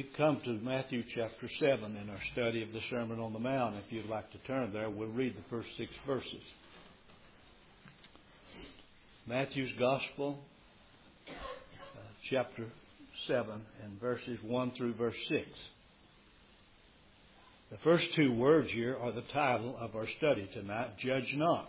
We've come to Matthew chapter 7 in our study of the Sermon on the Mount. If you'd like to turn there, we'll read the first 6 verses. Matthew's Gospel, chapter 7, and verses 1 through verse 6. The first 2 words here are the title of our study tonight, Judge not,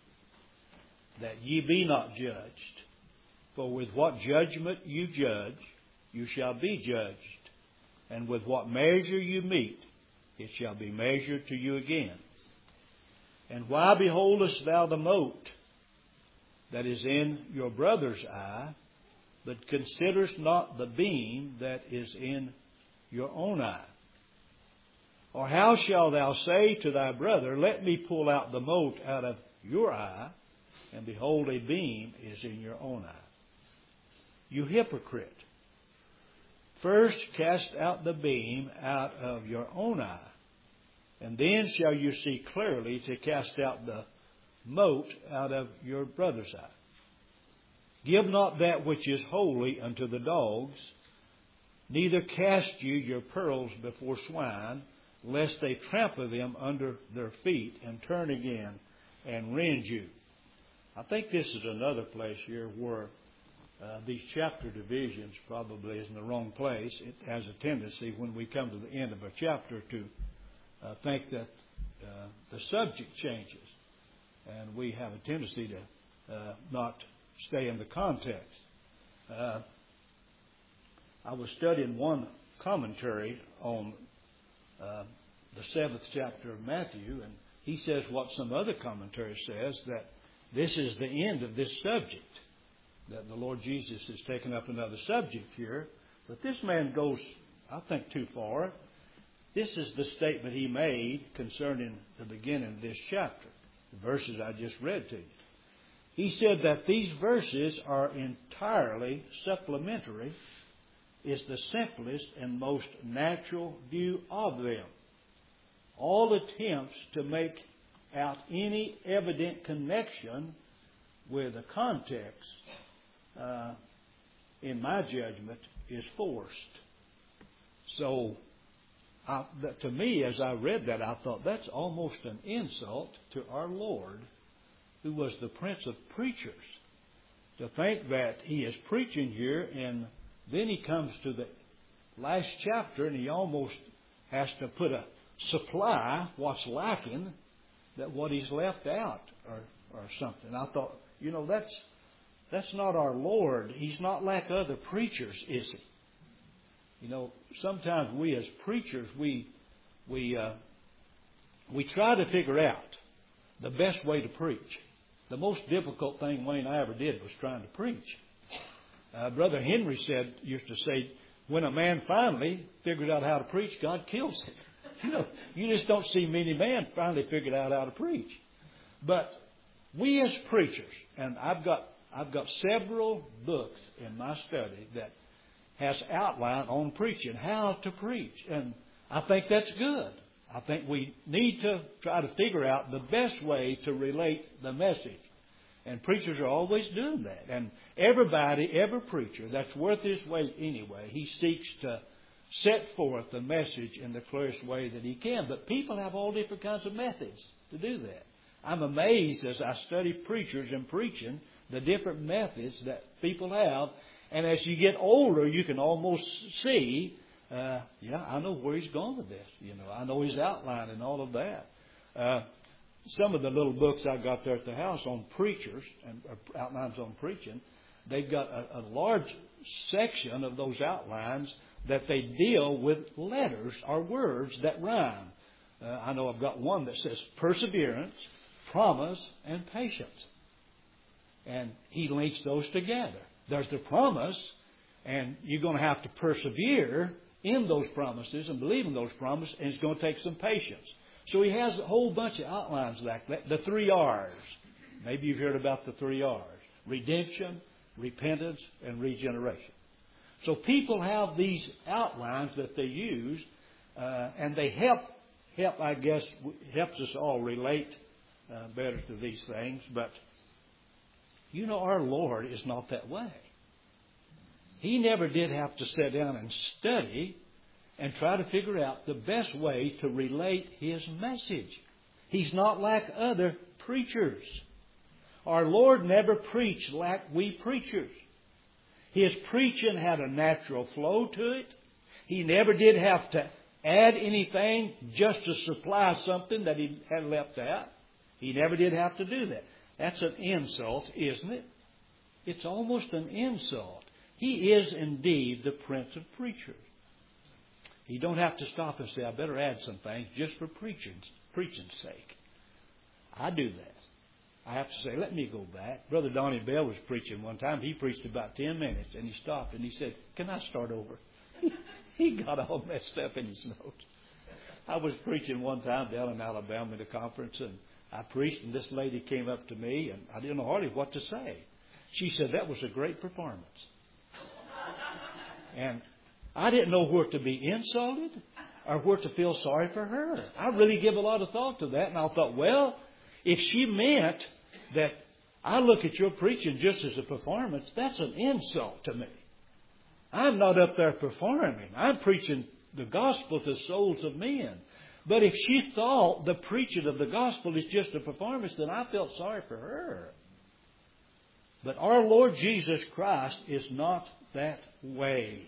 that ye be not judged. For with what judgment you judge, you shall be judged. And with what measure you meet, it shall be measured to you again. And why beholdest thou the mote that is in your brother's eye, but considerest not the beam that is in your own eye? Or how shalt thou say to thy brother, Let me pull out the mote out of your eye, and behold, a beam is in your own eye? You hypocrite! First cast out the beam out of your own eye, and then shall you see clearly to cast out the mote out of your brother's eye. Give not that which is holy unto the dogs, neither cast you your pearls before swine, lest they trample them under their feet and turn again and rend you. I think this is another place here where these chapter divisions probably is in the wrong place. It has a tendency when we come to the end of a chapter to think that the subject changes. And we have a tendency to not stay in the context. I was studying one commentary on the 7th chapter of Matthew, and he says what some other commentary says, that this is the end of this subject, that the Lord Jesus has taken up another subject here. But this man goes, I think, too far. This is the statement he made concerning the beginning of this chapter, the verses I just read to you. He said that these verses are entirely supplementary. It's the simplest and most natural view of them. All attempts to make out any evident connection with the context, in my judgment, is forced. So, to me, as I read that, I thought that's almost an insult to our Lord, who was the Prince of Preachers, to think that He is preaching here, and then He comes to the last chapter, and He almost has to put a supply what's lacking, that what He's left out or something. I thought, that's not our Lord. He's not like other preachers, is He? Sometimes we as preachers, we try to figure out the best way to preach. The most difficult thing Wayne and I ever did was trying to preach. Brother Henry used to say, when a man finally figures out how to preach, God kills him. You just don't see many men finally figured out how to preach. But we as preachers, and I've got several books in my study that has outline on preaching, how to preach. And I think that's good. I think we need to try to figure out the best way to relate the message. And preachers are always doing that. And every preacher that's worth his weight anyway, he seeks to set forth the message in the clearest way that he can. But people have all different kinds of methods to do that. I'm amazed as I study preachers and preaching, the different methods that people have. And as you get older, you can almost see, I know where he's gone with this. I know his outline and all of that. Some of the little books I got there at the house on preachers and outlines on preaching, they've got a large section of those outlines that they deal with letters or words that rhyme. I know I've got one that says perseverance, promise, and patience. And he links those together. There's the promise, and you're going to have to persevere in those promises and believe in those promises, and it's going to take some patience. So he has a whole bunch of outlines like that. The 3 R's. Maybe you've heard about the 3 R's. Redemption, repentance, and regeneration. So people have these outlines that they use, and they help, I guess, helps us all relate better to these things. But, our Lord is not that way. He never did have to sit down and study and try to figure out the best way to relate His message. He's not like other preachers. Our Lord never preached like we preachers. His preaching had a natural flow to it. He never did have to add anything just to supply something that He had left out. He never did have to do that. That's an insult, isn't it? It's almost an insult. He is indeed the Prince of Preachers. You don't have to stop and say, I better add some things just for preaching's sake. I do that. I have to say, let me go back. Brother Donnie Bell was preaching one time. He preached about 10 minutes, and he stopped, and he said, can I start over? He got all messed up in his notes. I was preaching one time down in Alabama at a conference, and I preached, and this lady came up to me, and I didn't know hardly what to say. She said, that was a great performance. And I didn't know where to be insulted or where to feel sorry for her. I really give a lot of thought to that, and I thought, well, if she meant that I look at your preaching just as a performance, that's an insult to me. I'm not up there performing. I'm preaching the gospel to souls of men. But if she thought the preaching of the gospel is just a performance, then I felt sorry for her. But our Lord Jesus Christ is not that way.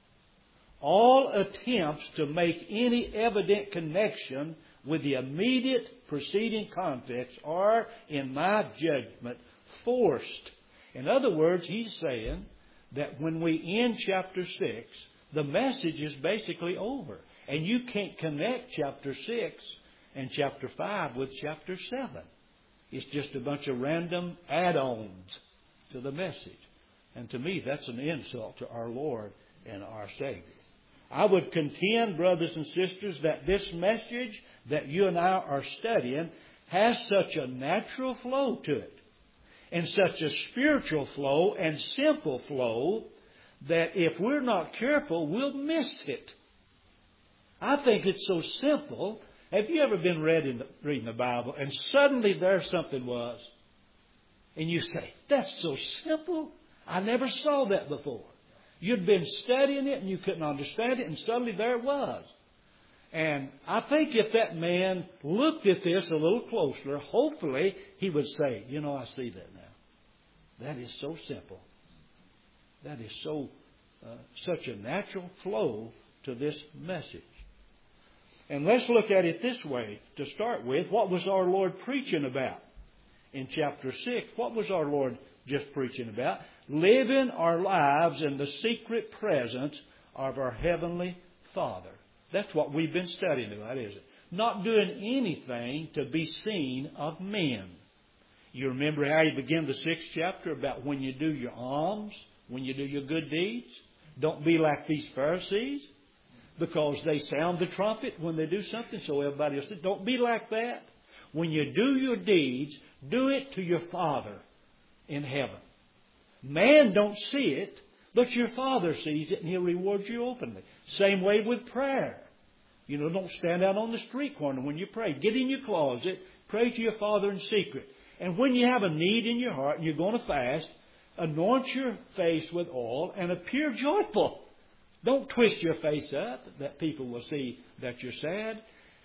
All attempts to make any evident connection with the immediate preceding context are, in my judgment, forced. In other words, he's saying that when we end chapter 6, the message is basically over. And you can't connect chapter 6 and chapter 5 with chapter 7. It's just a bunch of random add-ons to the message. And to me, that's an insult to our Lord and our Savior. I would contend, brothers and sisters, that this message that you and I are studying has such a natural flow to it, and such a spiritual flow and simple flow, that if we're not careful, we'll miss it. I think it's so simple. Have you ever been reading the Bible and suddenly there something was, and you say, that's so simple. I never saw that before. You'd been studying it and you couldn't understand it, and suddenly there it was. And I think if that man looked at this a little closer, hopefully he would say, you know, I see that now. That is so simple. That is so such a natural flow to this message. And let's look at it this way to start with. What was our Lord preaching about in chapter 6? What was our Lord just preaching about? Living our lives in the secret presence of our Heavenly Father. That's what we've been studying about, isn't it? Not doing anything to be seen of men. You remember how you begin the 6th chapter about when you do your alms, when you do your good deeds. Don't be like these Pharisees, because they sound the trumpet when they do something, so everybody else says, don't be like that. When you do your deeds, do it to your Father in heaven. Man don't see it, but your Father sees it, and He'll reward you openly. Same way with prayer. You know, don't stand out on the street corner when you pray. Get in your closet, pray to your Father in secret. And when you have a need in your heart and you're going to fast, anoint your face with oil and appear joyful. Don't twist your face up that people will see that you're sad.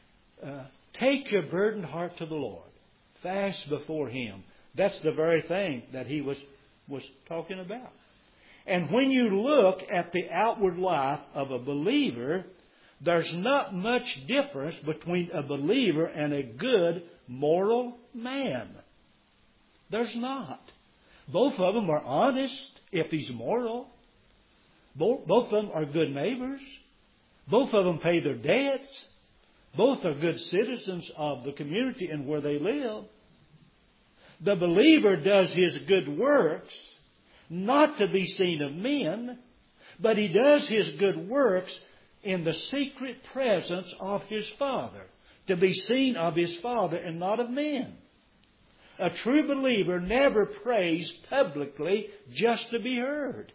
Take your burdened heart to the Lord. Fast before Him. That's the very thing that He was talking about. And when you look at the outward life of a believer, there's not much difference between a believer and a good moral man. There's not. Both of them are honest if he's moral. Both of them are good neighbors. Both of them pay their debts. Both are good citizens of the community and where they live. The believer does his good works not to be seen of men, but he does his good works in the secret presence of his Father, to be seen of his Father and not of men. A true believer never prays publicly just to be heard.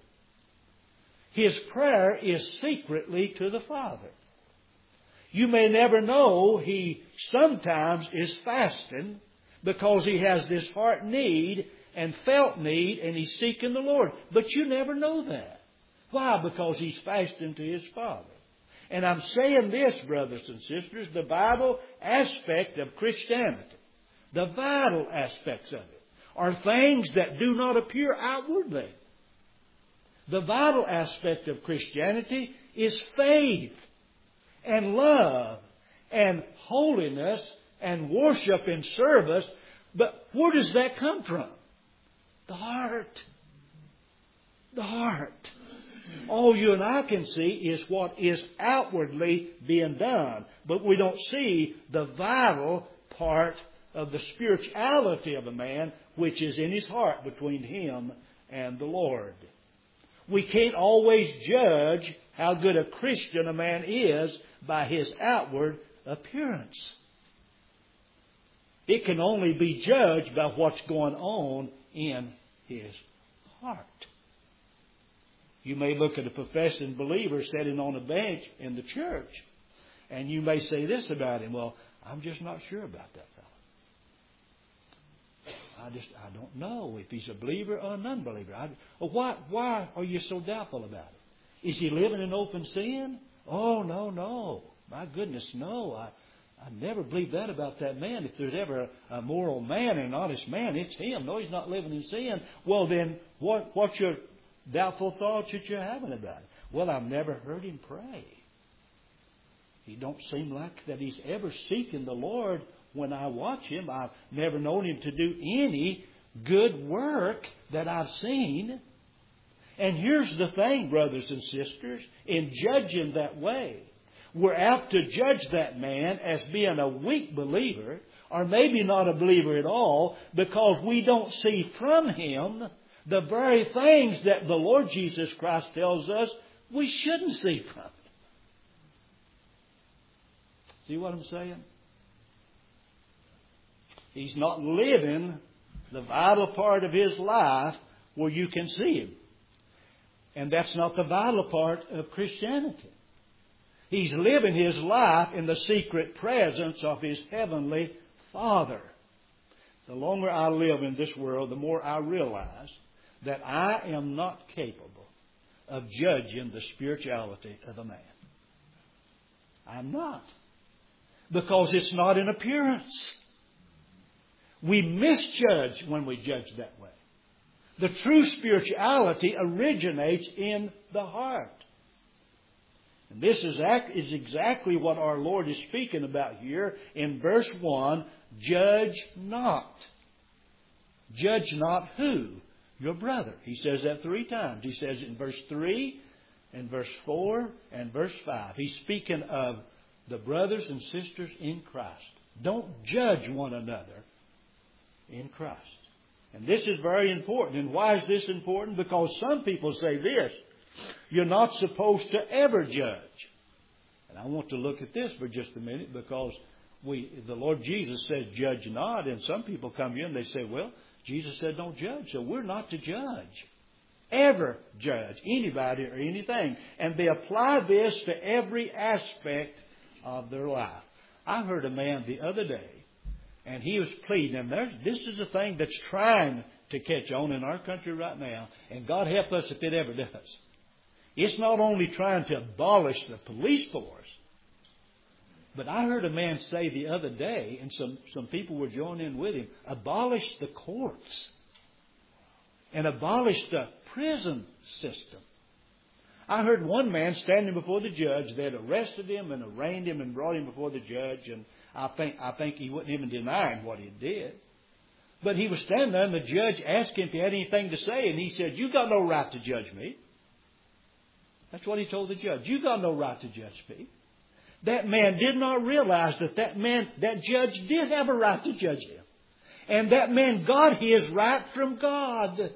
His prayer is secretly to the Father. You may never know he sometimes is fasting because he has this heart need and felt need and he's seeking the Lord. But you never know that. Why? Because he's fasting to his Father. And I'm saying this, brothers and sisters, the vital aspect of Christianity, the vital aspects of it, are things that do not appear outwardly. The vital aspect of Christianity is faith and love and holiness and worship and service. But where does that come from? The heart. The heart. All you and I can see is what is outwardly being done. But we don't see the vital part of the spirituality of a man, which is in his heart between him and the Lord. We can't always judge how good a Christian a man is by his outward appearance. It can only be judged by what's going on in his heart. You may look at a professing believer sitting on a bench in the church, and you may say this about him: well, I'm just not sure about that fellow. I don't know if he's a believer or an unbeliever. Why are you so doubtful about it? Is he living in open sin? Oh, no. My goodness, no. I never believed that about that man. If there's ever a moral man and an honest man, it's him. No, he's not living in sin. Well, then, what's your doubtful thoughts that you're having about it? Well, I've never heard him pray. He don't seem like that he's ever seeking the Lord. When I watch him, I've never known him to do any good work that I've seen. And here's the thing, brothers and sisters, in judging that way, we're apt to judge that man as being a weak believer, or maybe not a believer at all, because we don't see from him the very things that the Lord Jesus Christ tells us we shouldn't see from him. See what I'm saying? He's not living the vital part of his life where you can see him. And that's not the vital part of Christianity. He's living his life in the secret presence of his heavenly Father. The longer I live in this world, the more I realize that I am not capable of judging the spirituality of a man. I'm not. Because it's not in appearance. We misjudge when we judge that way. The true spirituality originates in the heart. And this is exactly what our Lord is speaking about here in verse 1. Judge not. Judge not who? Your brother. He says that 3 times. He says it in verse 3, and verse 4, and verse 5. He's speaking of the brothers and sisters in Christ. Don't judge one another in Christ. And this is very important. And why is this important? Because some people say this: you're not supposed to ever judge. And I want to look at this for just a minute, because the Lord Jesus says, judge not. And some people come here and they say, well, Jesus said don't judge, so we're not to judge. Ever judge anybody or anything. And they apply this to every aspect of their life. I heard a man the other day, and he was pleading, and this is a thing that's trying to catch on in our country right now, and God help us if it ever does. It's not only trying to abolish the police force, but I heard a man say the other day, and some people were joining in with him, abolish the courts and abolish the prison system. I heard one man standing before the judge. They had arrested him and arraigned him and brought him before the judge, and I think he wasn't even denying what he did. But he was standing there, and the judge asked him if he had anything to say, and he said, "You got no right to judge me." That's what he told the judge. You got no right to judge me. That man did not realize that judge did have a right to judge him. And that man got his right from God.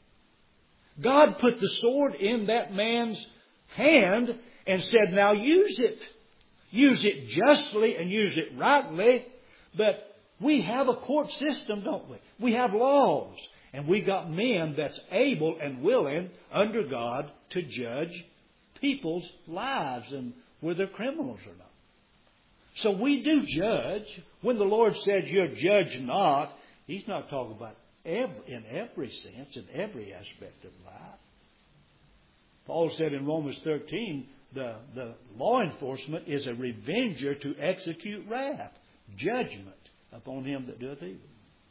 God put the sword in that man's hand and said, now use it. Use it justly and use it rightly. But we have a court system, don't we? We have laws. And we got men that's able and willing under God to judge people's lives and whether they're criminals or not. So we do judge. When the Lord said you're judge not, He's not talking about in every sense, in every aspect of life. Paul said in Romans 13, the law enforcement is a revenger to execute wrath, judgment upon him that doeth evil.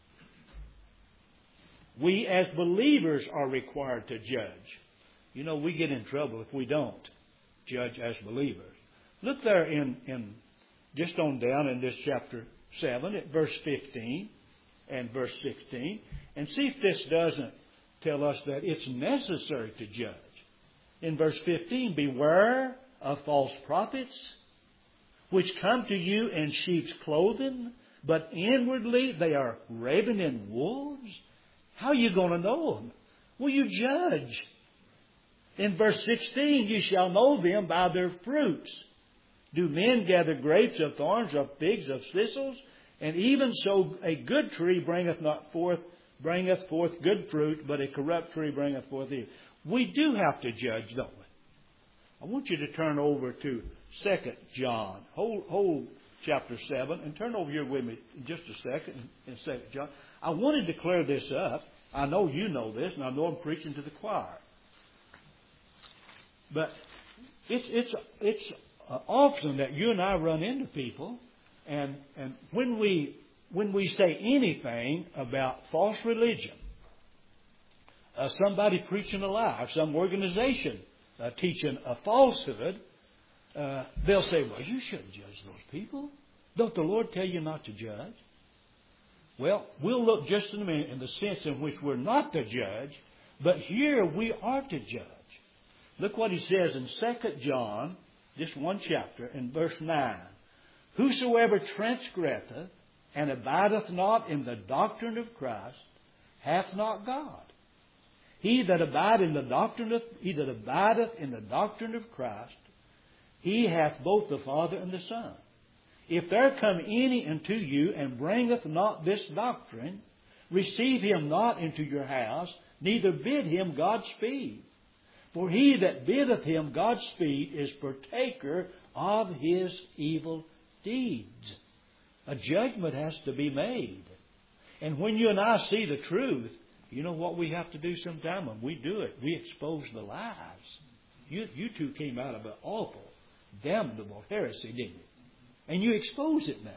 We as believers are required to judge. You know, we get in trouble if we don't judge as believers. Look there in just on down in this chapter 7 at verse 15 and verse 16 and see if this doesn't tell us that it's necessary to judge. In verse 15, beware of false prophets, which come to you in sheep's clothing, but inwardly they are ravening wolves. How are you going to know them? Well, you judge. In verse 16, you shall know them by their fruits. Do men gather grapes of thorns, or figs of thistles? And even so, a good tree bringeth forth good fruit, but a corrupt tree bringeth forth evil. We do have to judge, don't we? I want you to turn over to 2 John. Hold chapter 7 and turn over here with me in just a second in 2 John. I wanted to clear this up. I know you know this, and I know I'm preaching to the choir. But it's often that you and I run into people, and when we say anything about false religion, somebody preaching a lie, or some organization teaching a falsehood, they'll say, well, you shouldn't judge those people. Don't the Lord tell you not to judge? Well, we'll look just in a minute in the sense in which we're not to judge, but here we are to judge. Look what he says in 2 John, just one chapter, in verse 9. Whosoever transgresseth and abideth not in the doctrine of Christ hath not God. He that abideth in the doctrine of Christ, he hath both the Father and the Son. If there come any unto you and bringeth not this doctrine, receive him not into your house, neither bid him Godspeed. For he that biddeth him Godspeed is partaker of his evil deeds. A judgment has to be made. And when you and I see the truth, you know what we have to do sometime when we do it? We expose the lies. You two came out of an awful, damnable heresy, didn't you? And you expose it now.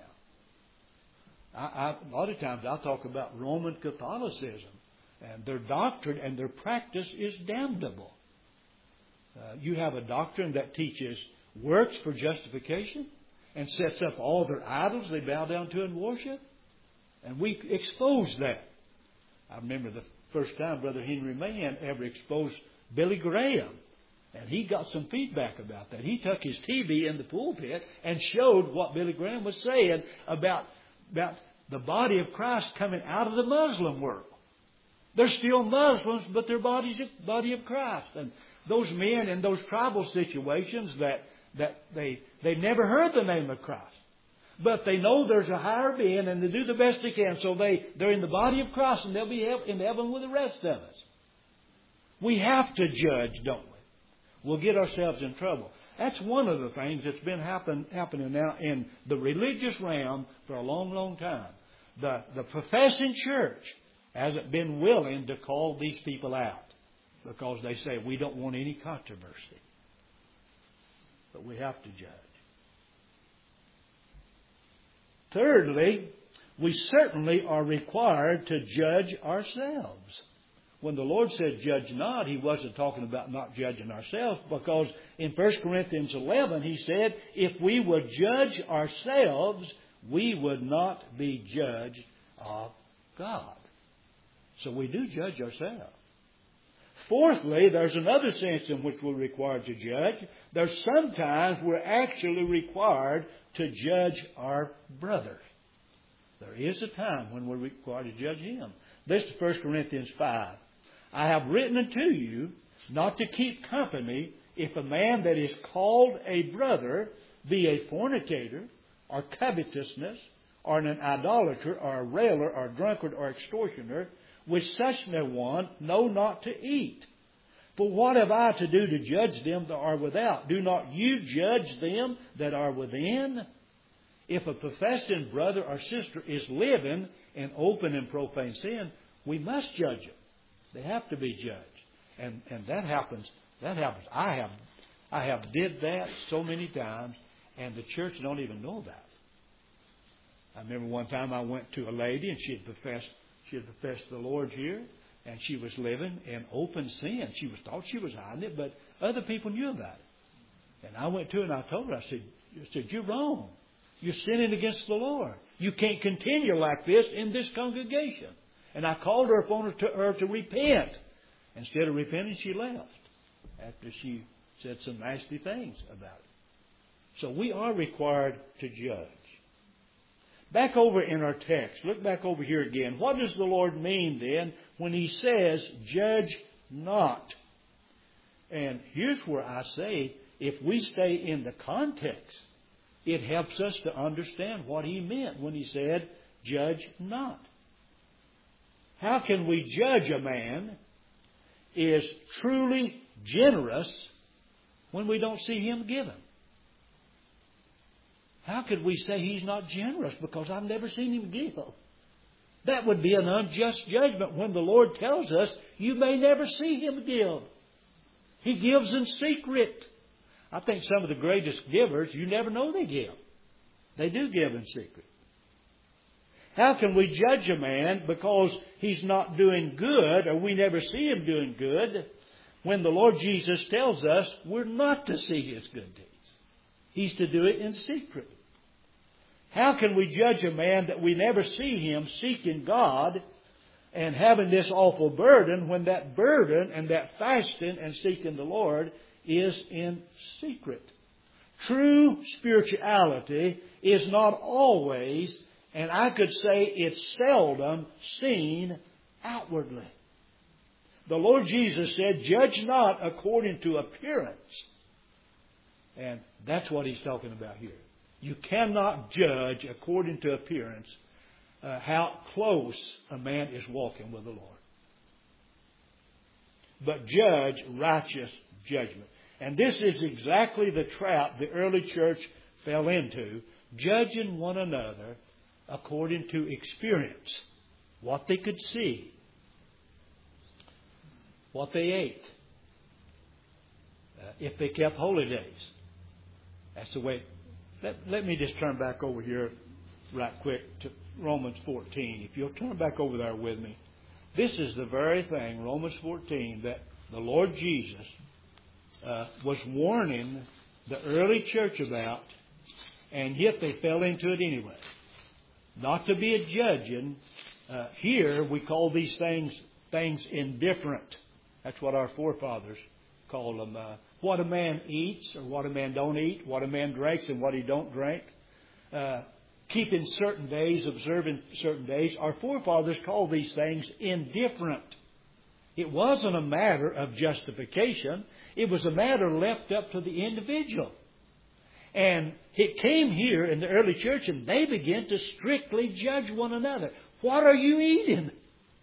A lot of times I'll talk about Roman Catholicism. And their doctrine and their practice is damnable. You have a doctrine that teaches works for justification and sets up all their idols they bow down to and worship. And we expose that. I remember the first time Brother Henry Mann ever exposed Billy Graham. And he got some feedback about that. He took his TV in the pulpit and showed what Billy Graham was saying about the body of Christ coming out of the Muslim world. They're still Muslims, but they're body of Christ. And those men in those tribal situations that they never heard the name of Christ. But they know there's a higher being and they do the best they can. So they're in the body of Christ and they'll be in heaven with the rest of us. We have to judge, don't we? We'll get ourselves in trouble. That's one of the things that's been happening now in the religious realm for a long, long time. The professing church hasn't been willing to call these people out because they say we don't want any controversy. But we have to judge. Thirdly, we certainly are required to judge ourselves. When the Lord said judge not, He wasn't talking about not judging ourselves, because in 1 Corinthians 11 He said if we would judge ourselves, we would not be judged of God. So we do judge ourselves. Fourthly, there's another sense in which we're required to judge. There's sometimes we're actually required to judge our brother. There is a time when we're required to judge him. This is 1 Corinthians 5. I have written unto you not to keep company if a man that is called a brother be a fornicator, or covetousness, or an idolater, or a railer, or a drunkard, or extortioner. With such no one know not to eat. For what have I to do to judge them that are without? Do not you judge them that are within? If a professing brother or sister is living in open and profane sin, we must judge them. They have to be judged. And that happens. I have I have did that so many times, and the church don't even know about it. I remember one time I went to a lady, and she had professed the Lord here, and she was living in open sin. She thought she was hiding it, but other people knew about it. And I went to her and I told her, I said, you're wrong. You're sinning against the Lord. You can't continue like this in this congregation. And I called her upon her to repent. Instead of repenting, she left after she said some nasty things about it. So we are required to judge. Back over in our text, look back over here again. What does the Lord mean then when He says, judge not? And here's where I say, if we stay in the context, it helps us to understand what He meant when He said, judge not. How can we judge a man is truly generous when we don't see him giving? How could we say he's not generous because I've never seen him give? That would be an unjust judgment when the Lord tells us you may never see him give. He gives in secret. I think some of the greatest givers, you never know they give. They do give in secret. How can we judge a man because he's not doing good, or we never see him doing good, when the Lord Jesus tells us we're not to see his good deeds? He's to do it in secret. How can we judge a man that we never see him seeking God and having this awful burden when that burden and that fasting and seeking the Lord is in secret? True spirituality is not always, and I could say it's seldom, seen outwardly. The Lord Jesus said, judge not according to appearance. And that's what He's talking about here. You cannot judge according to appearance how close a man is walking with the Lord. But judge righteous judgment. And this is exactly the trap the early church fell into, judging one another according to experience, what they could see, what they ate, if they kept holy days. That's the way. Let me just turn back over here right quick to Romans 14. If you'll turn back over there with me. This is the very thing, Romans 14, that the Lord Jesus was warning the early church about, and yet they fell into it anyway. Not to be a judging. Here we call these things indifferent. That's what our forefathers called them. What a man eats or what a man don't eat, what a man drinks and what he don't drink. Keeping certain days, observing certain days. Our forefathers called these things indifferent. It wasn't a matter of justification. It was a matter left up to the individual. And it came here in the early church and they began to strictly judge one another. What are you eating?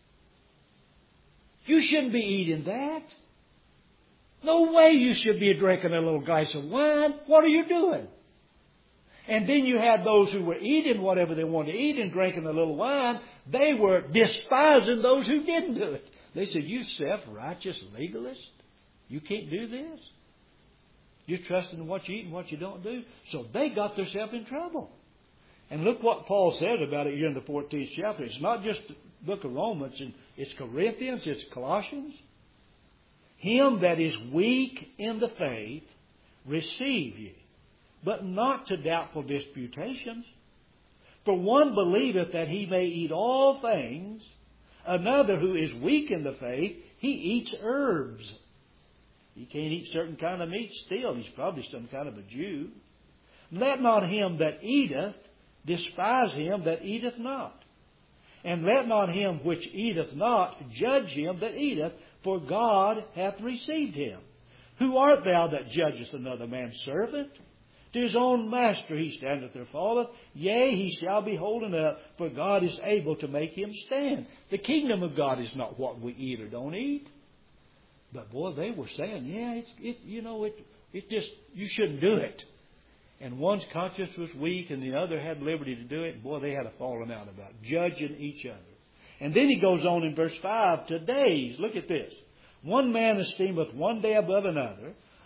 You shouldn't be eating that. No way you should be drinking a little glass of wine. What are you doing? And then you had those who were eating whatever they wanted to eat and drinking a little wine. They were despising those who didn't do it. They said, you self-righteous legalist, you can't do this. You're trusting in what you eat and what you don't do. So they got themselves in trouble. And look what Paul says about it here in the 14th chapter. It's not just the book of Romans. It's Corinthians. It's Colossians. Him that is weak in the faith, receive ye, but not to doubtful disputations. For one believeth that he may eat all things. Another who is weak in the faith, he eats herbs. He can't eat certain kind of meat still. He's probably some kind of a Jew. Let not him that eateth despise him that eateth not. And let not him which eateth not judge him that eateth, for God hath received him. Who art thou that judgest another man's servant? To his own master he standeth or falleth. Yea, he shall be holden up, for God is able to make him stand. The kingdom of God is not what we eat or don't eat. But boy, they were saying, it just, you shouldn't do it. And one's conscience was weak and the other had liberty to do it. And boy, they had a falling out about judging each other. And then he goes on in verse 5, to days, look at this. One man esteemeth one day above another.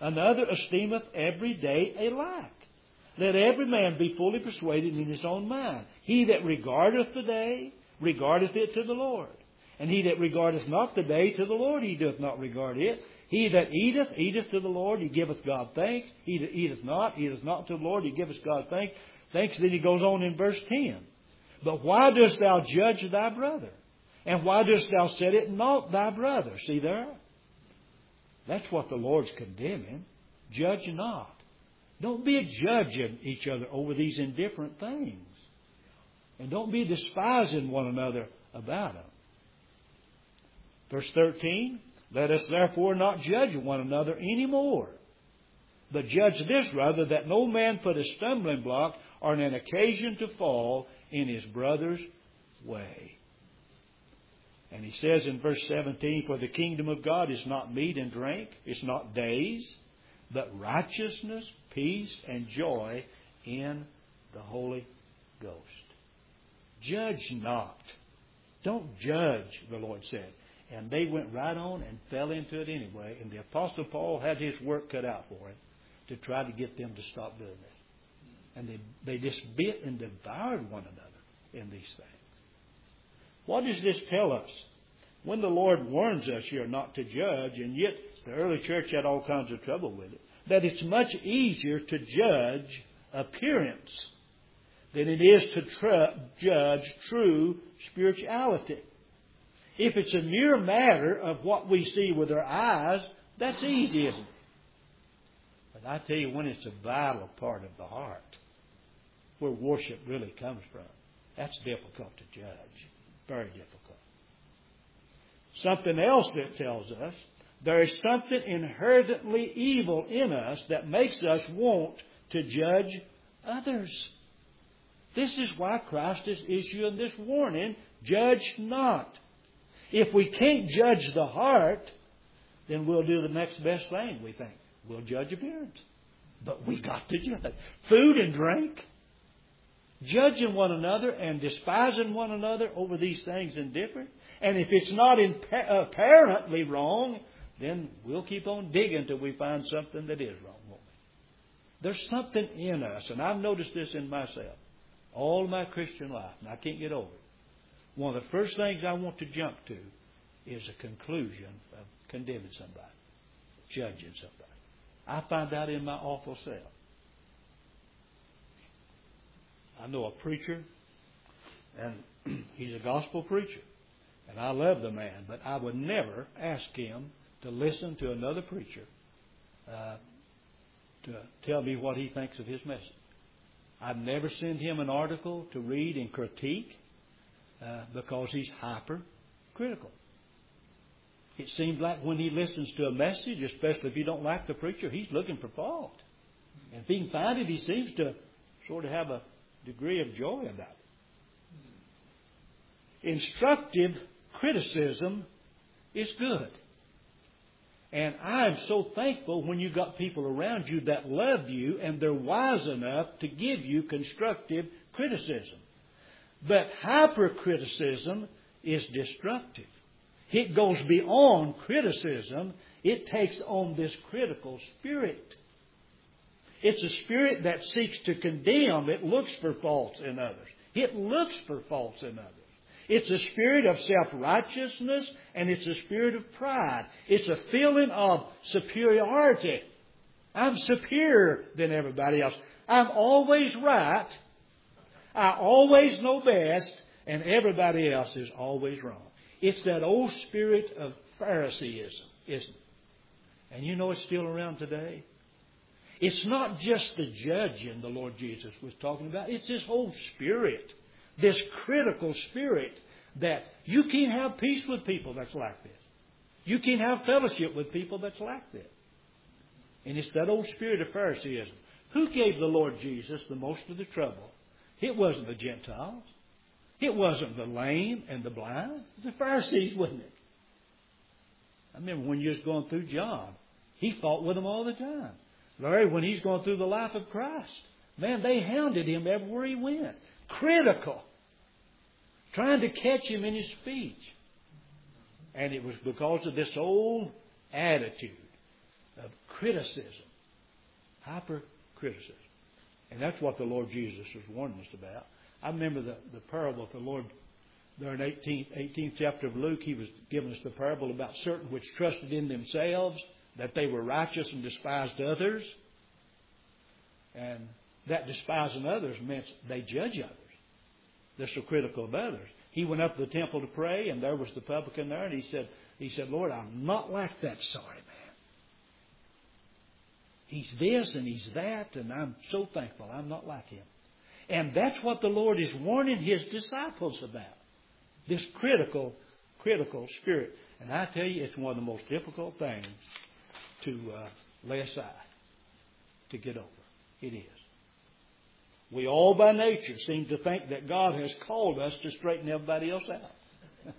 another esteemeth every day alike. Let every man be fully persuaded in his own mind. He that regardeth the day, regardeth it to the Lord. And he that regardeth not the day, to the Lord he doth not regard it. He that eateth, eateth to the Lord, he giveth God thanks. He that eateth not to the Lord, he giveth God thanks. Then he goes on in verse 10. But why dost thou judge thy brother? And why dost thou set it not thy brother? See there? That's what the Lord's condemning. Judge not. Don't be judging each other over these indifferent things. And don't be despising one another about them. Verse 13, let us therefore not judge one another any more, but judge this rather, that no man put a stumbling block or an occasion to fall in his brother's way. And he says in verse 17, for the kingdom of God is not meat and drink, it's not days, but righteousness, peace, and joy in the Holy Ghost. Judge not. Don't judge, the Lord said. And they went right on and fell into it anyway. And the Apostle Paul had his work cut out for him to try to get them to stop doing this. And they just bit and devoured one another in these things. What does this tell us? When the Lord warns us here not to judge, and yet the early church had all kinds of trouble with it, that it's much easier to judge appearance than it is to judge true spirituality. If it's a mere matter of what we see with our eyes, that's easy, isn't it? But I tell you, when it's a vital part of the heart, where worship really comes from, that's difficult to judge. Very difficult. Something else that tells us, there is something inherently evil in us that makes us want to judge others. This is why Christ is issuing this warning, judge not. If we can't judge the heart, then we'll do the next best thing, we think. We'll judge appearance. But we got to judge. Food and drink. Judging one another and despising one another over these things indifferent. And if it's not apparently wrong, then we'll keep on digging until we find something that is wrong, won't we? There's something in us, and I've noticed this in myself all my Christian life, and I can't get over it. One of the first things I want to jump to is a conclusion of condemning somebody, judging somebody. I find that in my awful self. I know a preacher, and he's a gospel preacher, and I love the man, but I would never ask him to listen to another preacher to tell me what he thinks of his message. I'd never send him an article to read and critique because he's hypercritical. It seems like when he listens to a message, especially if you don't like the preacher, he's looking for fault. And if he can find it, he seems to sort of have a degree of joy about it. Instructive criticism is good. And I'm so thankful when you got people around you that love you and they're wise enough to give you constructive criticism. But hypercriticism is destructive. It goes beyond criticism. It takes on this critical spirit. It's a spirit that seeks to condemn. It looks for faults in others. It looks for faults in others. It's a spirit of self-righteousness, and it's a spirit of pride. It's a feeling of superiority. I'm superior than everybody else. I'm always right. I always know best, and everybody else is always wrong. It's that old spirit of Phariseeism, isn't it? And you know it's still around today. It's not just the judging the Lord Jesus was talking about. It's this whole spirit, this critical spirit that you can't have peace with people that's like this. You can't have fellowship with people that's like this. And it's that old spirit of Phariseeism. Who gave the Lord Jesus the most of the trouble? It wasn't the Gentiles. It wasn't the lame and the blind. It was the Pharisees, wasn't it? I remember when you was going through John, he fought with them all the time. Larry, when he's going through the life of Christ, man, they hounded him everywhere he went. Critical. Trying to catch him in his speech. And it was because of this old attitude of criticism. Hyper-criticism. And that's what the Lord Jesus was warning us about. I remember the parable of the Lord there in 18th chapter of Luke. He was giving us the parable about certain which trusted in themselves, that they were righteous and despised others. And that despising others meant they judge others. They're so critical of others. He went up to the temple to pray, and there was the publican there, and he said, Lord, I'm not like that sorry man. He's this and he's that, and I'm so thankful I'm not like him. And that's what the Lord is warning His disciples about. This critical spirit. And I tell you, it's one of the most difficult things to lay aside, to get over. It is. We all by nature seem to think that God has called us to straighten everybody else out.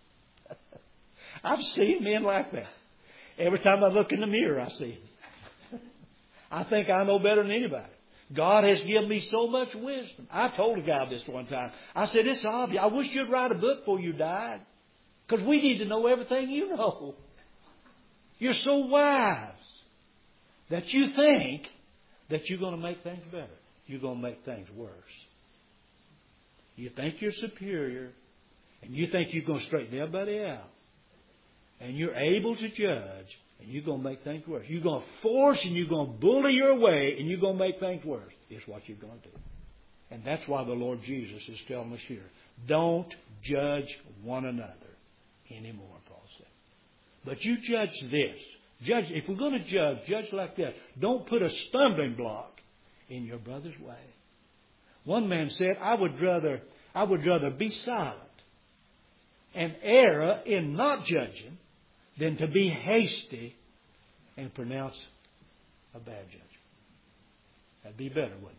I've seen men like that. Every time I look in the mirror, I see them. I think I know better than anybody. God has given me so much wisdom. I told a guy this one time. I said, it's obvious. I wish you'd write a book before you died. Because we need to know everything you know. You're so wise that you think that you're going to make things better. You're going to make things worse. You think you're superior, and you think you're going to straighten everybody out. And you're able to judge, and you're going to make things worse. You're going to force and you're going to bully your way, and you're going to make things worse. Is what you're going to do. And that's why the Lord Jesus is telling us here, don't judge one another anymore, Paul said. But you judge this. Judge, if we're going to judge like that. Don't put a stumbling block in your brother's way. One man said, I would rather be silent and err in not judging than to be hasty and pronounce a bad judgment. That'd be better, wouldn't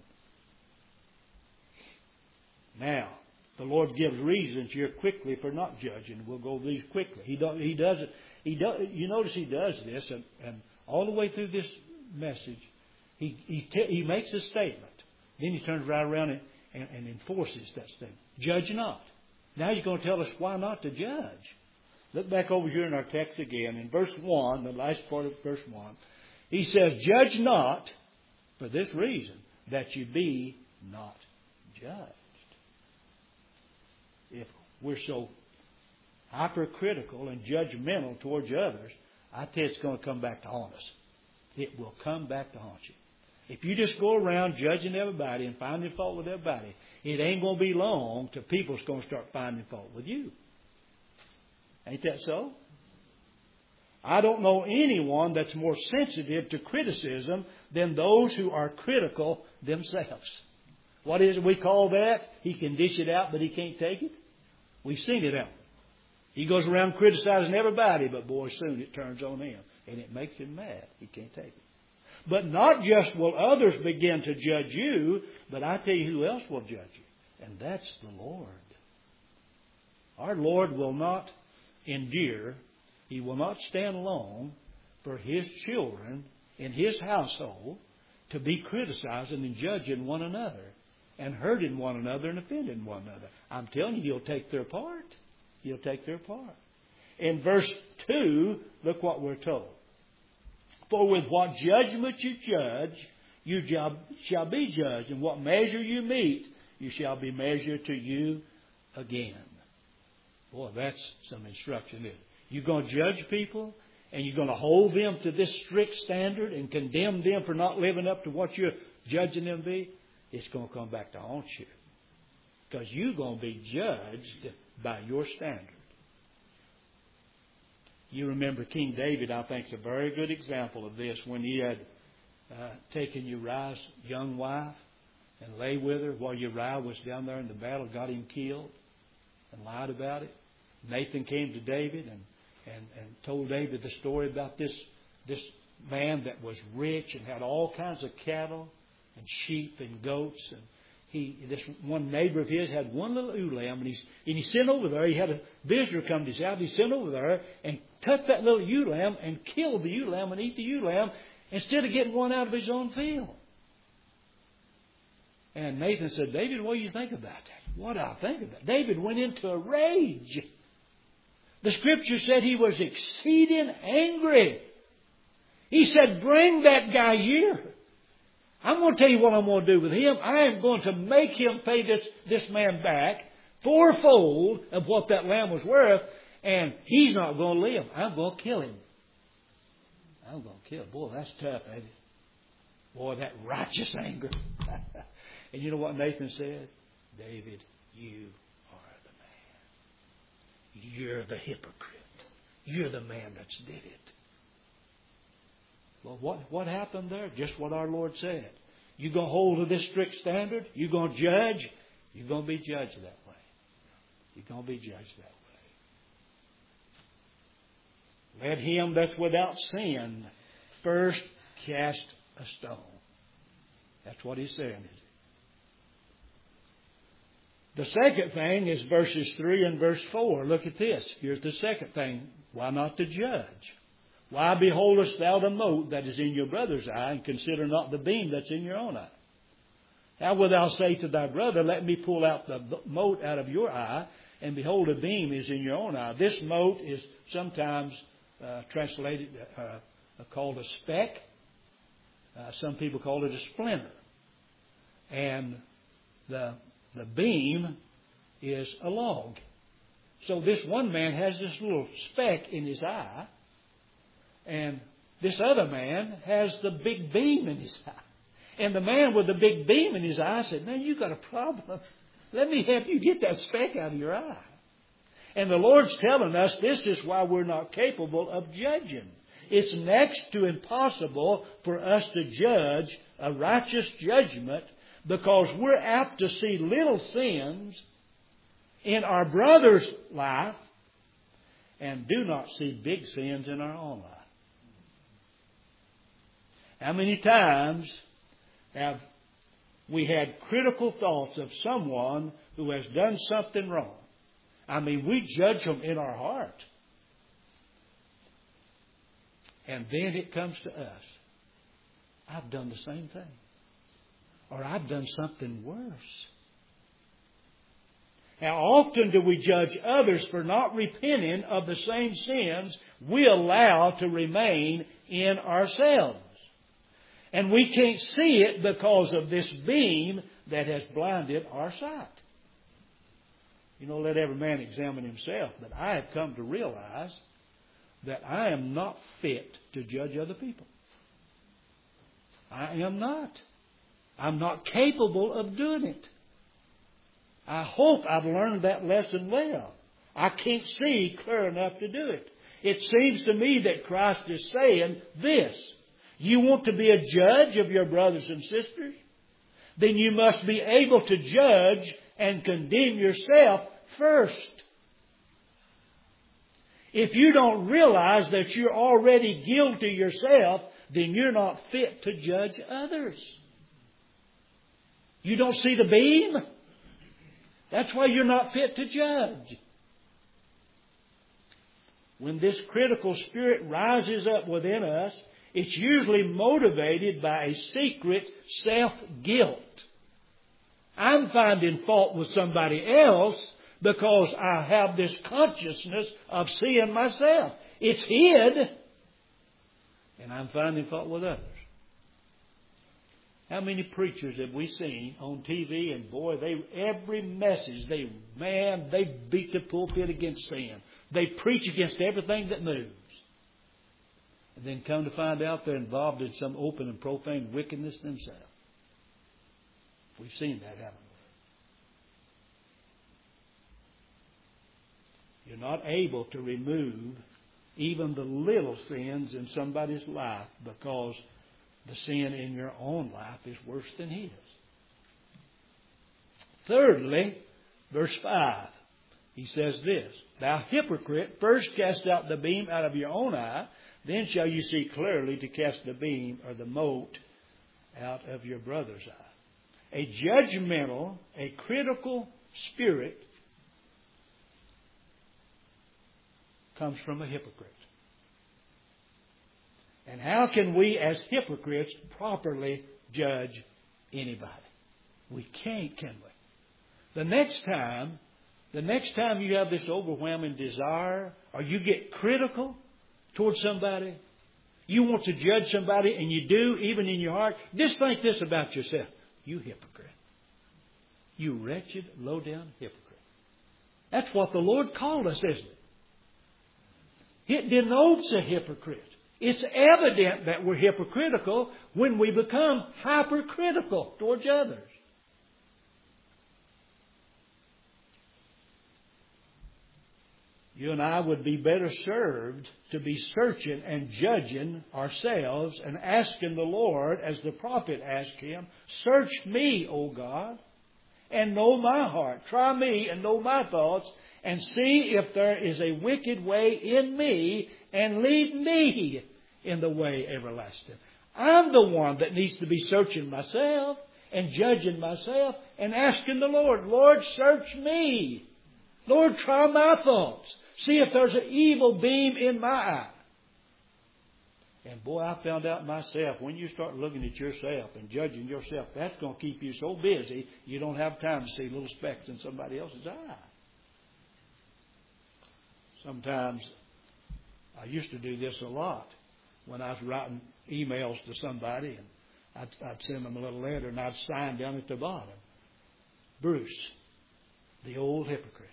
it? Now, the Lord gives reasons here quickly for not judging. We'll go these quickly. He does it. You notice He does this, and all the way through this message, He makes a statement. Then He turns right around and enforces that statement. Judge not. Now He's going to tell us why not to judge. Look back over here in our text again. In verse 1, the last part of verse 1, He says, judge not for this reason, that you be not judged. If we're so hypercritical and judgmental towards others, I tell you it's going to come back to haunt us. It will come back to haunt you. If you just go around judging everybody and finding fault with everybody, it ain't going to be long till people's going to start finding fault with you. Ain't that so? I don't know anyone that's more sensitive to criticism than those who are critical themselves. What is it we call that? He can dish it out, but he can't take it. We've seen it out. He goes around criticizing everybody, but boy, soon it turns on him. And it makes him mad. He can't take it. But not just will others begin to judge you, but I tell you who else will judge you. And that's the Lord. Our Lord will not endure. He will not stand long for His children in His household to be criticizing and judging one another and hurting one another and offending one another. I'm telling you, He'll take their part. He'll take their part. In verse 2, look what we're told. For with what judgment you judge, you shall be judged. And what measure you meet, you shall be measured to you again. Boy, that's some instruction, isn't it? You're going to judge people, and you're going to hold them to this strict standard and condemn them for not living up to what you're judging them to be. It's going to come back to haunt you. Because you're going to be judged by your standard. You remember King David, I think, is a very good example of this when he had taken Uriah's young wife and lay with her while Uriah was down there in the battle, got him killed, and lied about it. Nathan came to David and told David the story about this man that was rich and had all kinds of cattle and sheep and goats. And this one neighbor of his had one little ewe lamb, and he sent over there. He had a visitor come to his house. He sent over there and took that little ewe lamb and killed the ewe lamb and ate the ewe lamb instead of getting one out of his own field. And Nathan said, David, what do you think about that? What do I think about it? David went into a rage. The Scripture said he was exceeding angry. He said, bring that guy here. I'm going to tell you what I'm going to do with him. I am going to make him pay this man back fourfold of what that lamb was worth. And he's not going to live. I'm going to kill him. I'm going to kill him. Boy, that's tough, ain't it? Boy, that righteous anger. And you know what Nathan said? David, you are the man. You're the hypocrite. You're the man that's did it. Well, what happened there? Just what our Lord said. You're going to hold to this strict standard? You're going to judge? You're going to be judged that way. You're going to be judged that way. Let him that's without sin first cast a stone. That's what he's saying. The second thing is verses 3 and verse 4. Look at this. Here's the second thing. Why not to judge? Why beholdest thou the mote that is in your brother's eye, and consider not the beam that's in your own eye? How wilt thou say to thy brother, let me pull out the mote out of your eye, and behold, a beam is in your own eye? This mote is sometimes translated, called a speck. Some people call it a splinter. And the beam is a log. So this one man has this little speck in his eye, and this other man has the big beam in his eye. And the man with the big beam in his eye said, man, you got a problem. Let me help you get that speck out of your eye. And the Lord's telling us this is why we're not capable of judging. It's next to impossible for us to judge a righteous judgment, because we're apt to see little sins in our brother's life and do not see big sins in our own life. How many times have we had critical thoughts of someone who has done something wrong? I mean, we judge them in our heart. And then it comes to us. I've done the same thing. Or I've done something worse. How often do we judge others for not repenting of the same sins we allow to remain in ourselves? And we can't see it because of this beam that has blinded our sight. You know, let every man examine himself. But I have come to realize that I am not fit to judge other people. I am not. I'm not capable of doing it. I hope I've learned that lesson well. I can't see clear enough to do it. It seems to me that Christ is saying this. You want to be a judge of your brothers and sisters? Then you must be able to judge and condemn yourself first. If you don't realize that you're already guilty yourself, then you're not fit to judge others. You don't see the beam? That's why you're not fit to judge. When this critical spirit rises up within us, it's usually motivated by a secret self-guilt. I'm finding fault with somebody else because I have this consciousness of seeing myself. It's hid. And I'm finding fault with others. How many preachers have we seen on TV? And boy, every message, they beat the pulpit against sin. They preach against everything that moves. And then come to find out they're involved in some open and profane wickedness themselves. We've seen that, haven't we? You're not able to remove even the little sins in somebody's life because the sin in your own life is worse than his. Thirdly, verse 5, he says this, Thou hypocrite, first cast out the beam out of your own eye, then shall you see clearly to cast the beam or the mote out of your brother's eye. A judgmental, a critical spirit comes from a hypocrite. And how can we as hypocrites properly judge anybody? We can't, can we? The next time you have this overwhelming desire or you get critical towards somebody, You want to judge somebody, and you do, even in your heart. Just think this about yourself. You hypocrite. You wretched, low-down hypocrite. That's what the Lord called us, isn't it? It denotes a hypocrite. It's evident that we're hypocritical when we become hypercritical towards others. You and I would be better served to be searching and judging ourselves and asking the Lord, as the prophet asked Him, "Search me, O God, and know my heart. Try me and know my thoughts, and see if there is a wicked way in me, and lead me in the way everlasting." I'm the one that needs to be searching myself and judging myself and asking the Lord, "Lord, search me. Lord, try my thoughts. See if there's an evil beam in my eye." And boy, I found out myself, when you start looking at yourself and judging yourself, that's going to keep you so busy you don't have time to see little specks in somebody else's eye. Sometimes, I used to do this a lot when I was writing emails to somebody, and I'd send them a little letter, and I'd sign down at the bottom, "Bruce, the old hypocrite."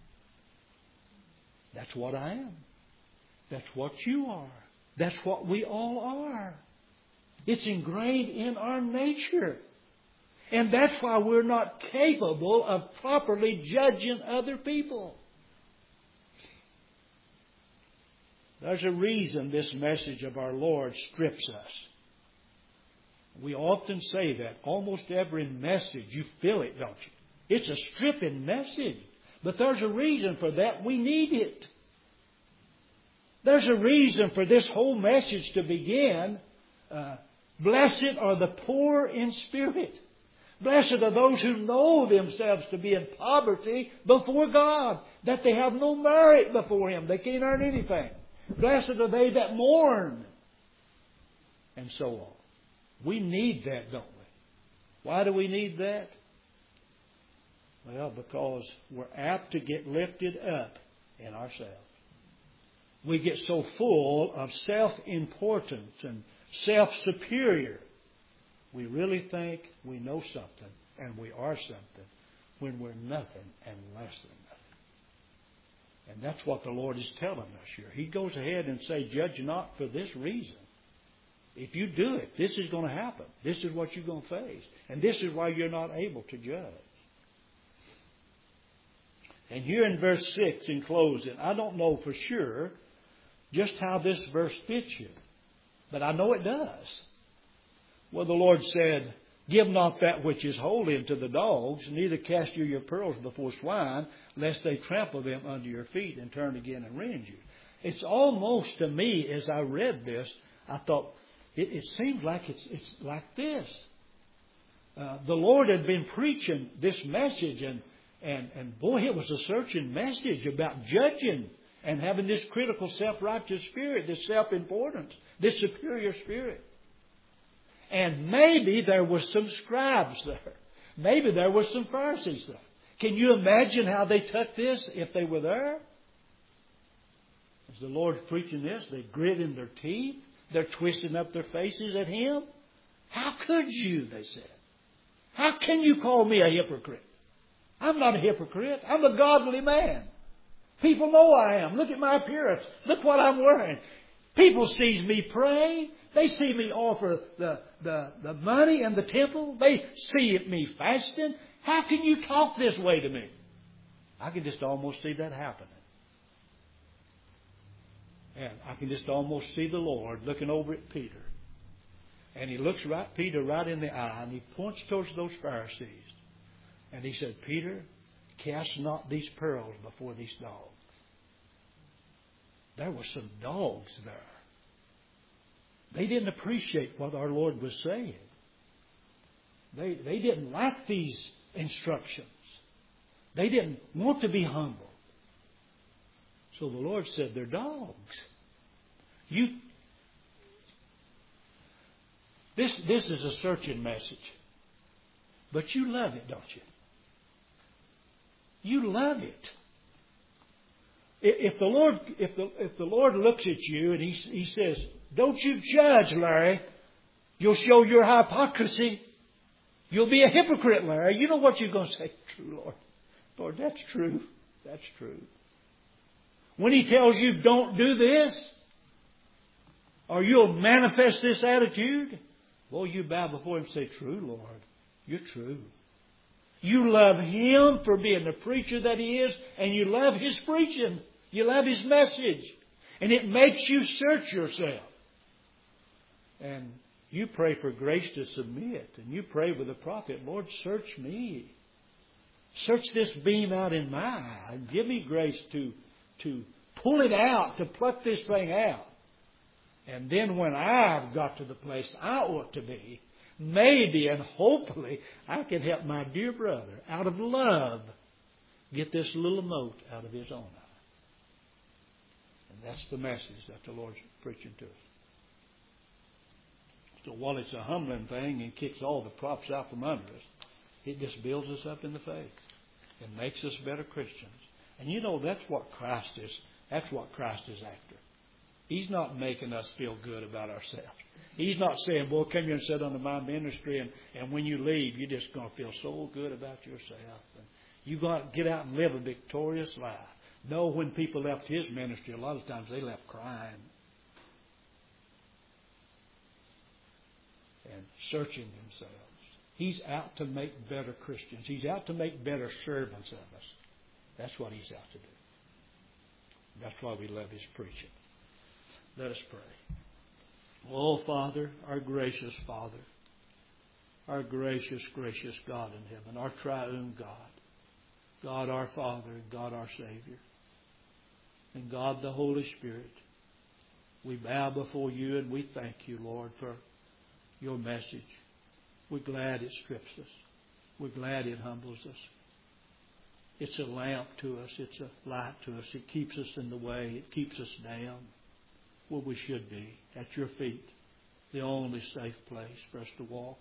That's what I am. That's what you are. That's what we all are. It's ingrained in our nature. And that's why we're not capable of properly judging other people. There's a reason this message of our Lord strips us. We often say that. Almost every message, you feel it, don't you? It's a stripping message. But there's a reason for that. We need it. There's a reason for this whole message to begin. Blessed are the poor in spirit. Blessed are those who know themselves to be in poverty before God, that they have no merit before Him. They can't earn anything. Blessed are they that mourn. And so on. We need that, don't we? Why do we need that? Well, because we're apt to get lifted up in ourselves. We get so full of self-importance and self-superior. We really think we know something and we are something when we're nothing and less than nothing. And that's what the Lord is telling us here. He goes ahead and says, "Judge not for this reason." If you do it, this is going to happen. This is what you're going to face. And this is why you're not able to judge. And here in verse 6, in closing, I don't know for sure just how this verse fits you, but I know it does. Well, the Lord said, "Give not that which is holy unto the dogs, neither cast you your pearls before swine, lest they trample them under your feet and turn again and rend you." It's almost, to me, as I read this, I thought, it seems like it's like this. The Lord had been preaching this message, and boy, it was a searching message about judging and having this critical self-righteous spirit, this self-importance, this superior spirit. And maybe there were some scribes there. Maybe there were some Pharisees there. Can you imagine how they took this if they were there? As the Lord's preaching this, they grit in their teeth. They're twisting up their faces at Him. "How could you?" they said. "How can you call me a hypocrite? I'm not a hypocrite. I'm a godly man. People know I am. Look at my appearance. Look what I'm wearing. People see me pray. They see me offer the money in the temple. They see me fasting. How can you talk this way to me?" I can just almost see that happening. And I can just almost see the Lord looking over at Peter. And He looks Peter right in the eye, and He points towards those Pharisees. And He said, "Peter, cast not these pearls before these dogs." There were some dogs there. They didn't appreciate what our Lord was saying. They didn't like these instructions. They didn't want to be humble. So the Lord said, "They're dogs." This is a searching message. But you love it, don't you? You love it. If the Lord looks at you and He says, Don't you judge, Larry. You'll show your hypocrisy. You'll be a hypocrite, Larry. You know what you're going to say? True, Lord. Lord, that's true. That's true. When He tells you don't do this, or you'll manifest this attitude, well, you bow before Him and say, true, Lord. You're true. You love Him for being the preacher that He is, and you love His preaching. You love His message. And it makes you search yourself. And you pray for grace to submit. And you pray with the prophet, Lord, search me. Search this beam out in my eye. And give me grace to pull it out, to pluck this thing out. And then when I've got to the place I ought to be, maybe and hopefully I can help my dear brother, out of love, get this little mote out of his own eye. And that's the message that the Lord's preaching to us. So while it's a humbling thing and kicks all the props out from under us, it just builds us up in the faith and makes us better Christians. And you know, that's what Christ is. That's what Christ is after. He's not making us feel good about ourselves. He's not saying, well, come here and sit under my ministry, and when you leave, you're just going to feel so good about yourself. And you've got to get out and live a victorious life. No, when people left His ministry, a lot of times they left crying and searching themselves. He's out to make better Christians. He's out to make better servants of us. That's what He's out to do. That's why we love His preaching. Let us pray. Oh, Father, our gracious Father, our gracious, gracious God in heaven, our triune God, God our Father and God our Savior, and God the Holy Spirit, we bow before You and we thank You, Lord, for Your message. We're glad it strips us. We're glad it humbles us. It's a lamp to us. It's a light to us. It keeps us in the way. It keeps us down where we should be, at Your feet, the only safe place for us to walk.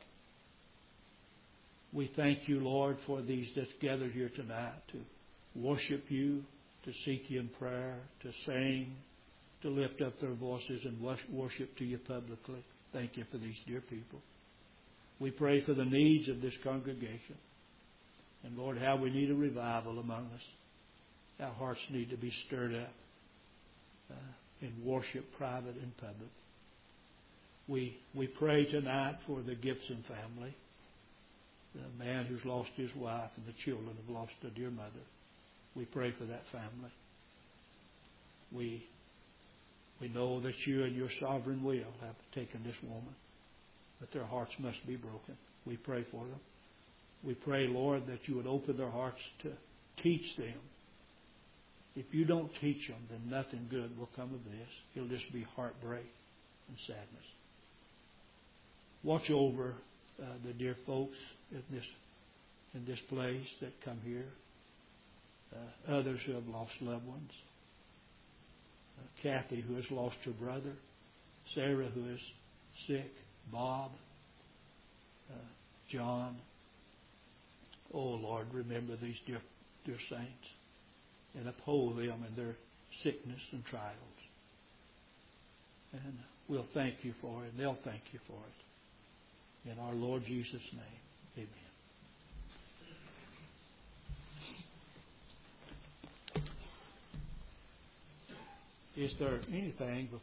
We thank You, Lord, for these that's gathered here tonight to worship You, to seek You in prayer, to sing, to lift up their voices and worship to You publicly. Thank You for these dear people. We pray for the needs of this congregation. And Lord, how we need a revival among us. Our hearts need to be stirred up in worship, private and public. We pray tonight for the Gibson family, the man who's lost his wife and the children have lost a dear mother. We pray for that family. We know that You and Your sovereign will have taken this woman, but their hearts must be broken. We pray for them. We pray, Lord, that You would open their hearts to teach them. If You don't teach them, then nothing good will come of this. It'll just be heartbreak and sadness. Watch over the dear folks in this place that come here. Others who have lost loved ones. Kathy, who has lost her brother. Sarah, who is sick. Bob. John. Oh, Lord, remember these dear saints and uphold them in their sickness and trials. And we'll thank You for it, and they'll thank You for it. In our Lord Jesus' name, amen. Is there anything before